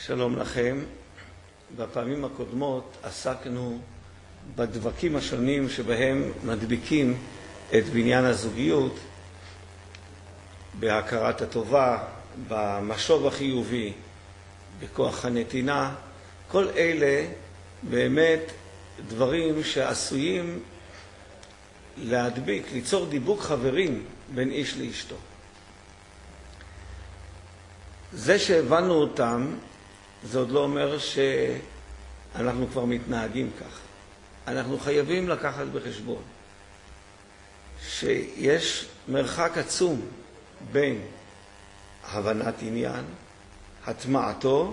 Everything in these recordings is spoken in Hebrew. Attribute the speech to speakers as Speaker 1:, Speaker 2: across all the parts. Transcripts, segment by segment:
Speaker 1: שלום לכם. בפעמים הקודמות עסקנו בדבקים השונים שבהם מדביקים את בניין הזוגיות, בהכרת הטובה, במשוב החיובי, בכוח הנתינה. כל אלה באמת דברים שעשויים להדביק, ליצור דיבוק חברים בין איש לאשתו. זה שהבנו אותם, זה עוד לא אומר שאנחנו כבר מתנהגים כך. אנחנו חייבים לקחת בחשבון שיש מרחק עצום בין הבנת עניין, הטמעתו,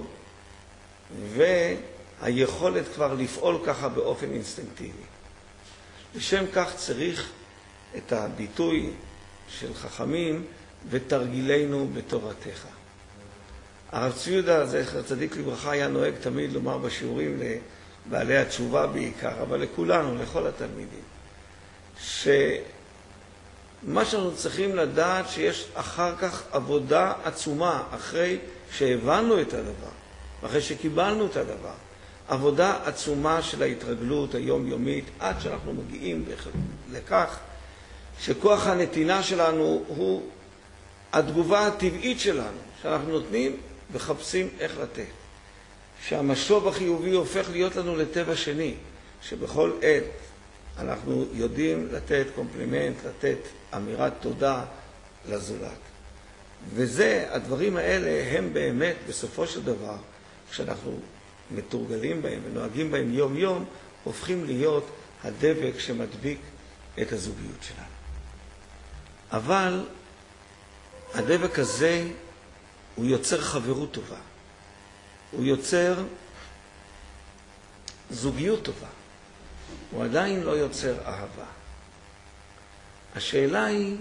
Speaker 1: והיכולת כבר לפעול ככה באופן אינסטינקטיבי. לשם כך צריך את הביטוי של חכמים ותרגילנו בתורתך. הרב צבי יהודה, זכר צדיק לברכה, היה נוהג תמיד לומר בשיעורים לבעלי התשובה בעיקר, אבל לכולנו, לכל התלמידים, שמה שאנחנו צריכים לדעת שיש אחר כך עבודה עצומה, אחרי שהבנו את הדבר, אחרי שקיבלנו את הדבר, עבודה עצומה של ההתרגלות היומיומית, עד שאנחנו מגיעים לכך שכוח הנתינה שלנו הוא התגובה הטבעית שלנו, שאנחנו נותנים וחפשים איך לתת. שהמשוב החיובי הופך להיות לנו לטבע שני, שבכל עת אנחנו יודעים לתת קומפלימנט, לתת אמירת תודה לזולת. וזה, הדברים האלה הם באמת בסופו של דבר, כשאנחנו מתורגלים בהם ונוהגים בהם יום יום, הופכים להיות הדבק שמדביק את הזוגיות שלנו. אבל הדבק הזה הוא יוצר חברות טובה. הוא יוצר זוגיות טובה. הוא עדיין לא יוצר אהבה. השאלה היא,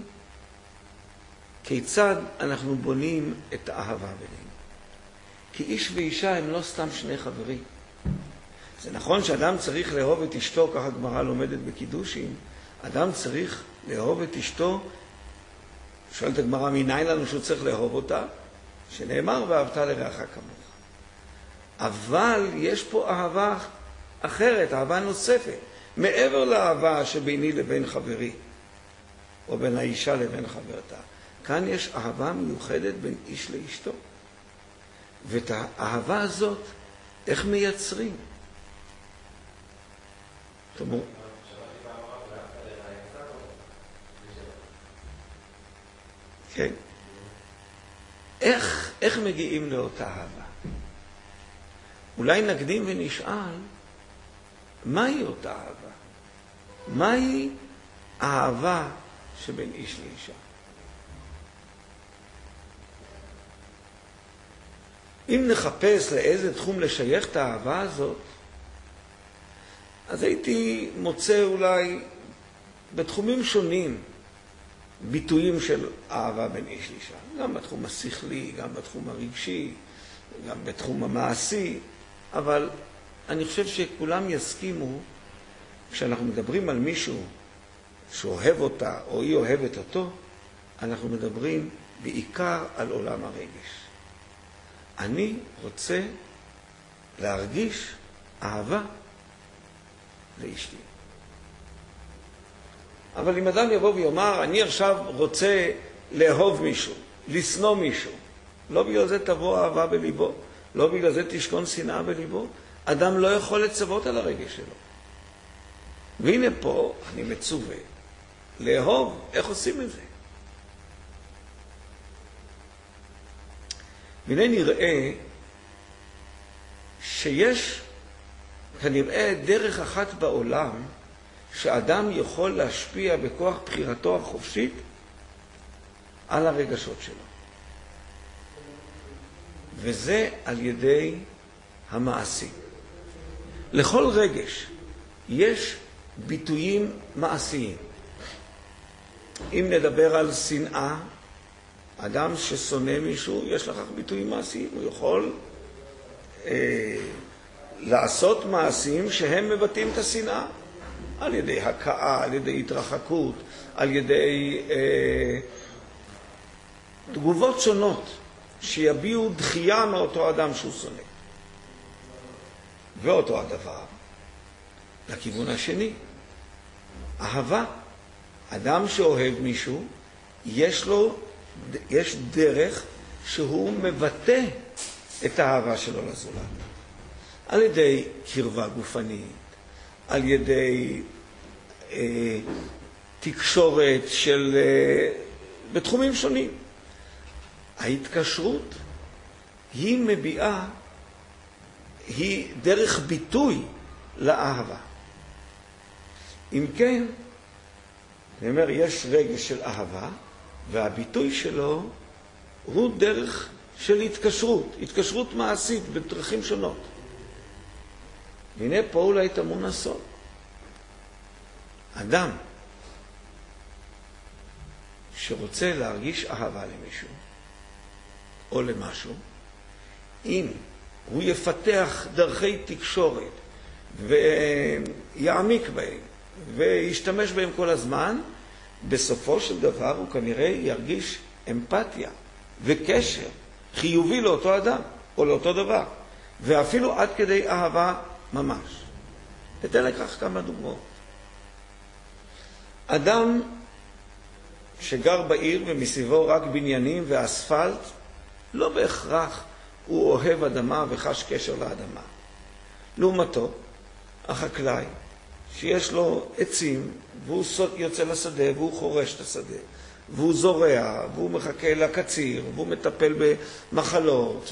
Speaker 1: כיצד אנחנו בונים את האהבה בינינו? כי איש ואישה הם לא סתם שני חברים. זה נכון שאדם צריך לאהוב את אשתו, ככה הגמרא לומדת בקידושין. אדם צריך לאהוב את אשתו, שואלת הגמרא, מניין לנו שהוא צריך לאהוב אותה? שנאמר, ואהבת לרעך כמוך. אבל יש פה אהבה אחרת, אהבה נוספת, מעבר לאהבה שביני לבין חברי, או בין האישה לבין חברתה. כאן יש אהבה מיוחדת בין איש לאשתו. ואת האהבה הזאת, איך מייצרים? תאמרו. כן. איך מגיעים לאותה אהבה? אולי נקדים ונשאל, מהי אותה אהבה? מהי האהבה שבין איש לאישה? אם נחפש לאיזה תחום לשייך את האהבה הזאת, אז הייתי מוצא אולי בתחומים שונים ביטויים של אהבה בין איש לאישה. גם בתחום השכלי, גם בתחום הרגשי, גם בתחום המעשי. אבל אני חושב שכולם יסכימו, כשאנחנו מדברים על מישהו שאוהב אותה או היא אוהבת אותו, אנחנו מדברים בעיקר על עולם הרגש. אני רוצה להרגיש אהבה לאשתי. אבל אם אדם יבוא ויאמר, אני עכשיו רוצה לאהוב מישהו, לשנוא מישהו, לא בגלל זה תבוא אהבה בליבו, לא בגלל זה תשכון שנאה בליבו, אדם לא יכול לצוות על הרגש שלו. והנה פה אני מצווה לאהוב. איך עושים את זה? והנה נראה שיש כנראה דרך אחת בעולם שאדם יכול להשפיע בכוח בחירתו החופשית על הרגשות שלו. וזה על ידי המעשים. לכל רגש יש ביטויים מעשיים. אם נדבר על שנאה, אדם ששונא מישהו, יש לכך ביטויים מעשיים. הוא יכול לעשות מעשים שהם מבטאים את השנאה. על ידי הקאה, על ידי התרחקות, על ידי תגובות שונות שיביעו דחייה מאותו אדם שהוא שונא. ואותו הדבר לכיוון השני. אהבה. אדם שאוהב מישהו, יש דרך שהוא מבטא את האהבה שלו לזולת. על ידי קרבה גופנית, על ידי תקשורת בתחומים שונים. ההתקשרות היא מביעה, היא דרך ביטוי לאהבה. אם כן, אני אומר, יש רגש של אהבה, והביטוי שלו הוא דרך של התקשרות מעשית בדרכים שונות. והנה פה אולי טמון הסוד. אדם שרוצה להרגיש אהבה למישהו או למשהו, אם הוא יפתח דרכי תקשורת ויעמיק בהם וישתמש בהם כל הזמן, בסופו של דבר הוא כנראה ירגיש אמפתיה וקשר חיובי לאותו אדם או לאותו דבר, ואפילו עד כדי אהבה ממש. אתן לכך כמה דוגמאות. אדם שגר בעיר ומסביבו רק בניינים ואספלט, לא בהכרח הוא אוהב אדמה וחש קשר לאדמה. לעומתו, החקלאי שיש לו עצים והוא יוצא לשדה והוא חורש את השדה והוא זורע והוא מחכה לקציר והוא מטפל במחלות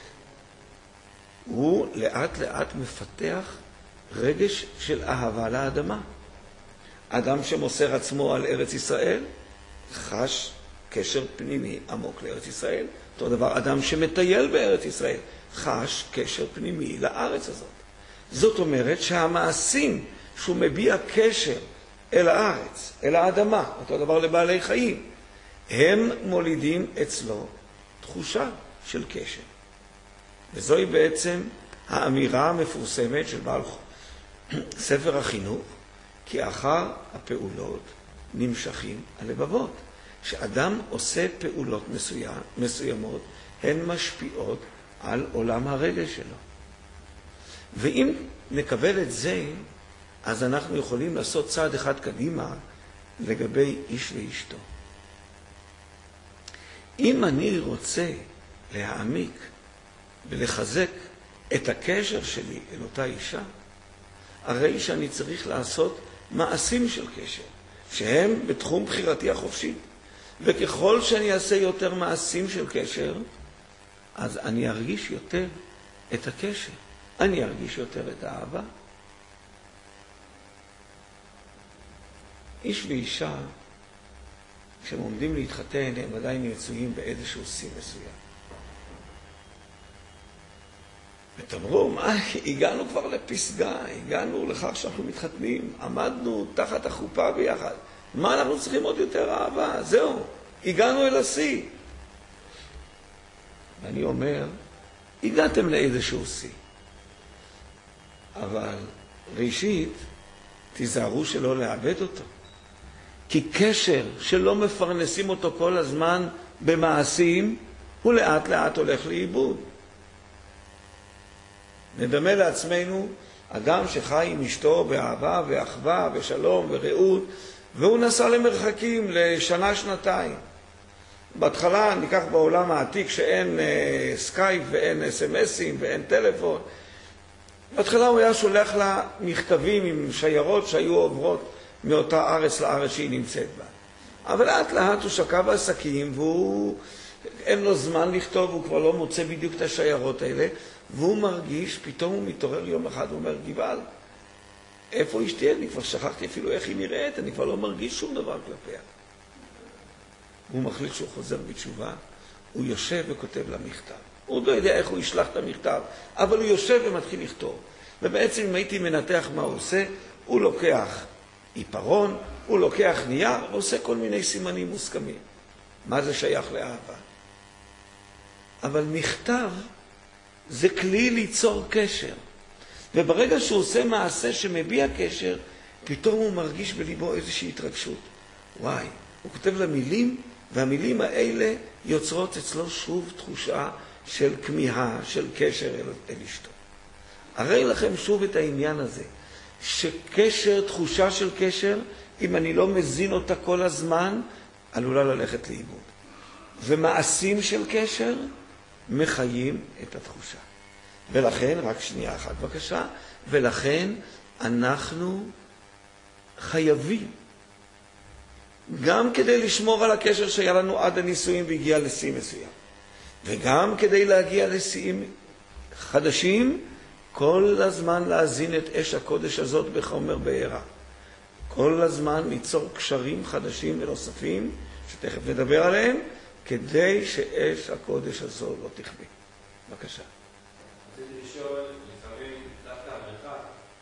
Speaker 1: והוא לאט לאט מפתח רגש של אהבה לאדמה. אדם שמוסר עצמו על ארץ ישראל חש קשר פנימי עמוק לארץ ישראל. אותו דבר אדם שמטייל בארץ ישראל חש קשר פנימי לארץ הזאת. זאת אומרת שהמעשים שהוא מביע קשר אל הארץ, אל האדמה, אותו דבר לבעלי חיים, הם מולידים אצלו תחושה של קשר. וזוהי בעצם האמירה המפורסמת של בעל ספר החינוך, כי אחר הפעולות נמשכים הלבבות. שאדם עושה פעולות מסוימות, הן משפיעות על עולם הרגש שלו. ואם נקבל את זה, אז אנחנו יכולים לעשות צעד אחד קדימה לגבי איש ואשתו. אם אני רוצה להעמיק ולחזק את הקשר שלי אל אותה אישה, הרי שאני צריך לעשות מעשים של קשר, שהם בתחום בחירתי החופשי. וככל שאני אעשה יותר מעשים של קשר, אז אני ארגיש יותר את הקשר. אני ארגיש יותר את האהבה. איש ואישה, כשהם עומדים להתחתן, הם עדיין מצויים באיזשהו שיא מסוים. ותאמרו, מה, הגענו כבר לפסגה, הגענו לכך שאנחנו מתחתנים, עמדנו תחת החופה ביחד. מה אנחנו צריכים עוד יותר אהבה? זהו, הגענו אל השיא. ואני אומר, הגעתם לאיזשהו שיא. אבל ראשית, תיזהרו שלא לאבד אותו. כי קשר שלא מפרנסים אותו כל הזמן במעשים, הוא לאט לאט הולך לאיבוד. נדמה לעצמנו, אדם שחי עם אשתו באהבה ואחווה ושלום ורעות, והוא נסע למרחקים לשנה, שנתיים. בהתחלה ניקח בעולם העתיק שאין סקייפ ואין אס-אמסים ואין טלפון. בהתחלה הוא היה שולח לה מכתבים עם שיירות שהיו עוברות מאותה ארץ לארץ שהיא נמצאת בה. אבל לאט לאט הוא שקע בעסקים ואין לו זמן לכתוב, הוא כבר לא מוצא בדיוק את השיירות האלה, והוא מרגיש, פתאום הוא מתעורר יום אחד, הוא אומר, גבעל, איפה אשתי? אני כבר שכחתי אפילו איך היא נראית, אני כבר לא מרגיש שום דבר כלפיה. הוא מחליט שהוא חוזר בתשובה, הוא יושב וכותב לה מכתב. הוא לא יודע איך הוא ישלח את המכתב, אבל הוא יושב ומתחיל לכתוב. ובעצם אם הייתי מנתח מה הוא עושה, הוא לוקח עיפרון, הוא לוקח נייר, ועושה כל מיני סימנים מוסכמים. מה זה שייך לאהבה? אבל מכתב זה כלי ליצור קשר. וברגע שהוא עושה מעשה שמביע קשר, פתאום הוא מרגיש בליבו איזושהי התרגשות. וואי, הוא כותב לה מילים, והמילים האלה יוצרות אצלו שוב תחושה של כמיהה, של קשר אל אשתו. הרי לכם שוב את העניין הזה, שקשר, תחושה של קשר, אם אני לא מזין אותה כל הזמן, עלולה ללכת לאיבוד. ומעשים של קשר מחיים את התחושה. ולכן, רק שנייה אחת בבקשה, ולכן אנחנו חייבים, גם כדי לשמור על הקשר שהיה לנו עד הנישואים והגיע לשיא מסוים, וגם כדי להגיע לשיאים חדשים, כל הזמן להזין את אש הקודש הזאת בחומר בעירה. כל הזמן ליצור קשרים חדשים ונוספים, שתכף נדבר עליהם, כדי שאש הקודש הזו לא תכבה. בבקשה.
Speaker 2: רציתי לשאול, לפעמים דווקא המרחק,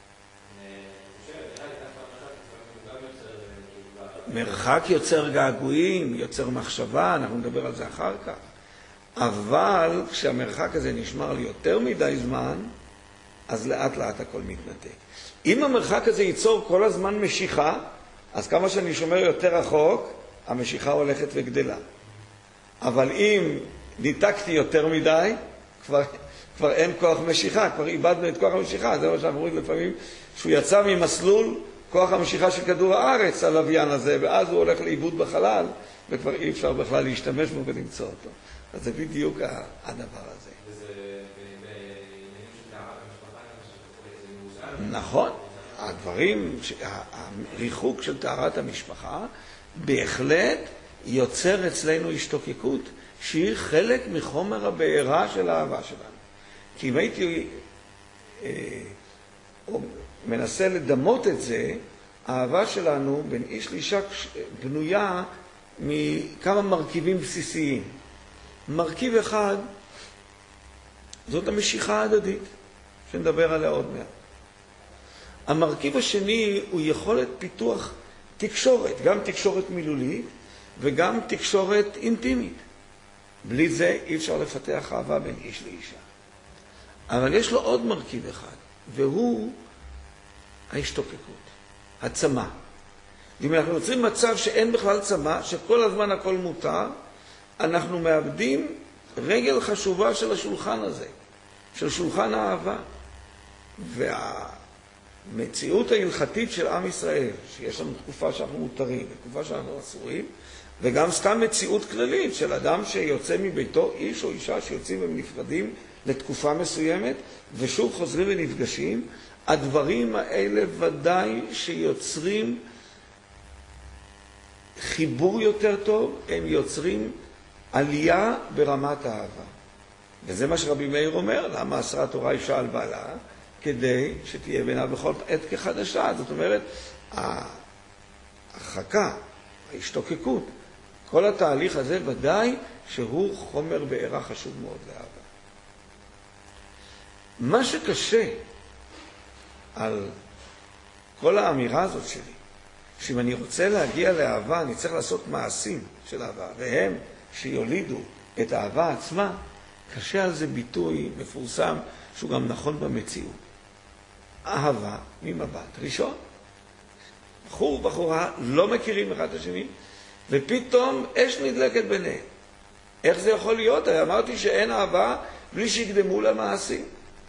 Speaker 1: מרחק יוצר געגועים, יוצר מחשבה, אנחנו נדבר על זה אחר כך. אבל כשהמרחק הזה נשמר לי יותר מדי זמן, אז לאט לאט הכל מתנתק. אם המרחק הזה ייצור כל הזמן משיכה, אז כמה שאני שומר יותר רחוק, המשיכה הולכת וגדלה. אבל אם ניתקתי יותר מדי, כבר אין כוח משיכה, כבר איבדנו את כוח המשיכה. זה מה שאנחנו רואים לפעמים, שהוא יצא ממסלול כוח המשיכה של כדור הארץ, הלוויין הזה, ואז הוא הולך לאיבוד בחלל, וכבר אי אפשר בכלל להשתמש בו ולמצוא אותו. אז זה בדיוק הדבר הזה.
Speaker 2: וזה בעניינים של טהרת המשפחה, זה מאוזן?
Speaker 1: נכון. הדברים, הריחוק של טהרת המשפחה, בהחלט יוצר אצלנו השתוקקות, שהיא חלק מחומר הבעירה של האהבה שלנו. כי אם הייתי מנסה לדמות את זה, האהבה שלנו בין איש לאישה בנויה מכמה מרכיבים בסיסיים. מרכיב אחד, זאת המשיכה ההדדית, שנדבר עליה עוד מעט. המרכיב השני הוא יכולת פיתוח תקשורת, גם תקשורת מילולית וגם תקשורת אינטימית. בלי זה אי אפשר לפתח אהבה בין איש לאישה. אבל יש לו עוד מרכיב אחד, והוא ההשתוקקות, הצמא. אם אנחנו יוצרים מצב שאין בכלל צמא, שכל הזמן הכל מותר, אנחנו מאבדים רגל חשובה של השולחן הזה, של שולחן האהבה. והמציאות ההלכתית של עם ישראל, שיש לנו תקופה שאנחנו מותרים, תקופה שאנחנו אסורים, וגם סתם מציאות כללית של אדם שיוצא מביתו, איש או אישה שיוצאים ונפרדים לתקופה מסוימת, ושוב חוזרים ונפגשים, הדברים האלה ודאי שיוצרים חיבור יותר טוב, הם יוצרים עלייה ברמת האהבה. וזה מה שרבי מאיר אומר, למה אסרה התורה אישה על בעלה? כדי שתהיה בינה בכל עת כחדשה. זאת אומרת, ההרחקה, ההשתוקקות, כל התהליך הזה ודאי שהוא חומר בעירה חשוב מאוד לאהבה. מה שקשה על כל האמירה הזאת שלי, שאם אני רוצה להגיע לאהבה, אני צריך לעשות מעשים של אהבה, והם שיולידו את האהבה עצמה, קשה על זה ביטוי מפורסם שהוא גם נכון במציאות. אהבה ממבט ראשון. בחור ובחורה לא מכירים אחד את השני, ופתאום אש נדלקת ביניהם. איך זה יכול להיות? אמרתי שאין אהבה בלי שיקדמו למעשים.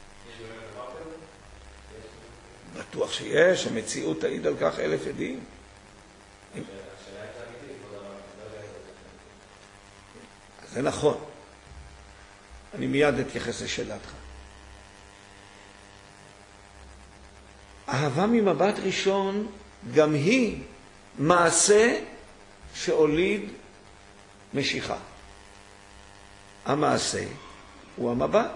Speaker 1: בטוח שיש, המציאות תעיד על כך 1000 עדים. זה נכון. אני מיד אתייחס לשאלתך. אהבה ממבט ראשון גם היא מעשה שהוליד משיכה. המעשה הוא המבט.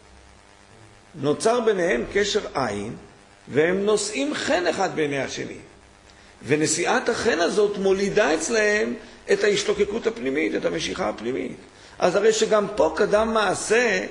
Speaker 1: נוצר ביניהם קשר עין, והם נושאים חן אחד בעיני השני. ונשיאת החן הזאת מולידה אצלהם את ההשתוקקות הפנימית, את המשיכה הפנימית. אז הרי שגם פה קדם מעשה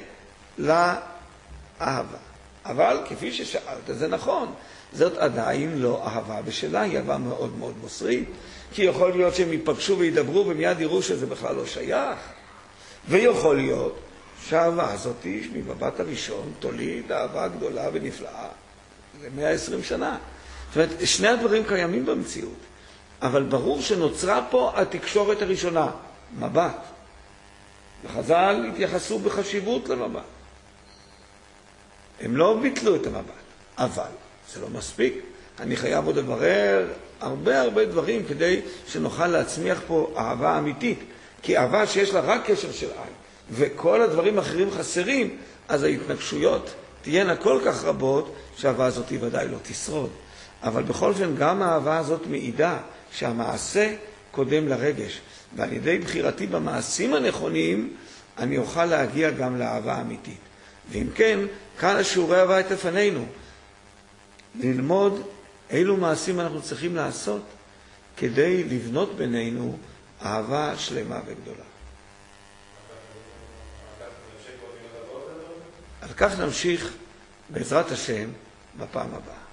Speaker 1: לאהבה. אבל כפי ששאלת, זה נכון. זאת עדיין לא אהבה בשלה, היא אהבה מאוד מאוד מוסרית. כי יכול להיות שהם ייפגשו וידברו ומיד יראו שזה בכלל לא שייך. ויכול להיות שהאהבה הזאת ממבט הראשון תוליד אהבה גדולה ונפלאה ל120 שנה. זאת אומרת, שני הדברים קיימים במציאות. אבל ברור שנוצרה פה התקשורת הראשונה, מבט. וחז"ל התייחסו בחשיבות למבט. הם לא ביטלו את המבט, אבל זה לא מספיק. אני חייב עוד לברר הרבה דברים כדי שנוכל להצמיח פה אהבה אמיתית. כי אהבה שיש לה רק קשר של עין, וכל הדברים האחרים חסרים, אז ההתנגשויות תהיינה כל כך רבות שהאהבה הזאת ודאי לא תשרוד. אבל בכל אופן גם האהבה הזאת מעידה שהמעשה קודם לרגש, ועל ידי בחירתי במעשים הנכונים אני אוכל להגיע גם לאהבה אמיתית. ואם כן, כאן השיעורי אהבה את לפנינו. ללמוד אילו מעשים אנחנו צריכים לעשות כדי לבנות בינינו אהבה שלמה וגדולה. על כך נמשיך בעזרת השם בפעם הבאה.